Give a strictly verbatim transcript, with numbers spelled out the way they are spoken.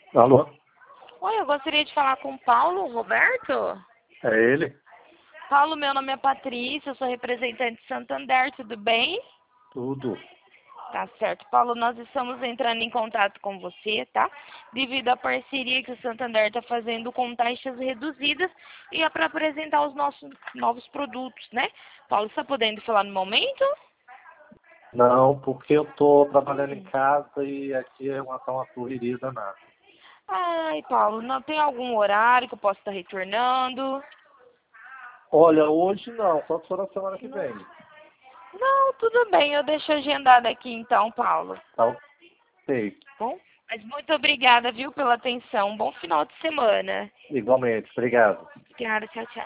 Alô? Oi, eu gostaria de falar com o Paulo Roberto. É ele? Paulo, meu nome é Patrícia, eu sou representante de Santander, tudo bem? Tudo. Tá certo. Paulo, nós estamos entrando em contato com você, tá? Devido à parceria que o Santander está fazendo com taxas reduzidas e é para apresentar os nossos novos produtos, né? Paulo, está podendo falar no momento? Não, porque eu tô trabalhando em Hum. casa e aqui é uma, tá uma correria danada. Ai, Paulo, não tem algum horário que eu possa estar retornando? Olha, hoje não, só se for na semana que vem. Não, tudo bem, eu deixo agendado aqui então, Paulo. Tá ok. Bom, mas muito obrigada, viu, pela atenção. Bom final de semana. Igualmente, obrigado. Obrigada, tchau, tchau.